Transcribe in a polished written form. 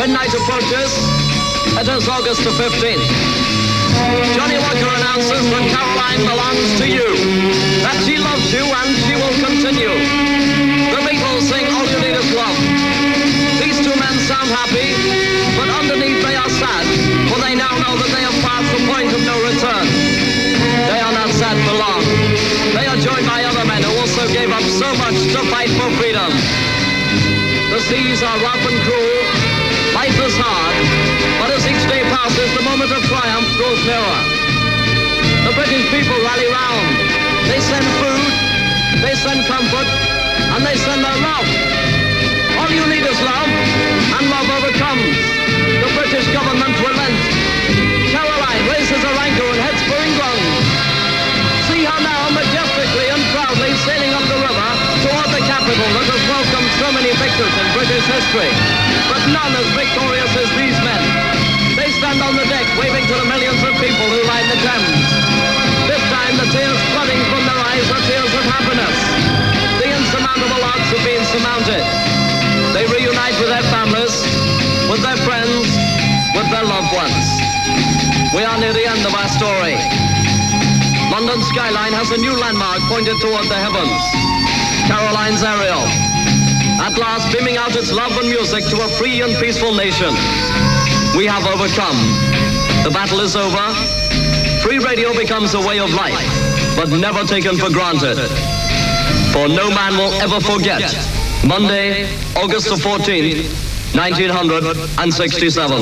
Midnight approaches. It is August the 15th. Johnny Walker announces that Caroline belongs to you, that she loves you and she will continue. The Beatles sing All You Need Is Love. These two men sound happy, but underneath they are sad, for they now know that they have passed the point of no return. They are not sad for long. They are joined by other men who also gave up so much to fight for freedom. The seas are rough and cruel, life is hard, but as each day passes, the moment of triumph grows nearer. The British people rally round. They send food, they send comfort, and they send their love. All you need is love, and love overcomes. The British government relents. Caroline raises her anchor and heads for England. See her now majestically and proudly sailing up the river toward the capital that has welcomed so many victors in British history. But none as victorious as these men. They stand on the deck waving to the millions of people who line the Thames. This time the tears flooding from their eyes are tears of happiness. The insurmountable odds have been surmounted. They reunite with their families, with their friends, with their loved ones. We are near the end of our story. London skyline has a new landmark pointed toward the heavens. Caroline's Ariel. At last beaming out its love and music to a free and peaceful nation. We have overcome. The battle is over. Free radio becomes a way of life, but never taken for granted. For no man will ever forget Monday, August the 14th, 1967.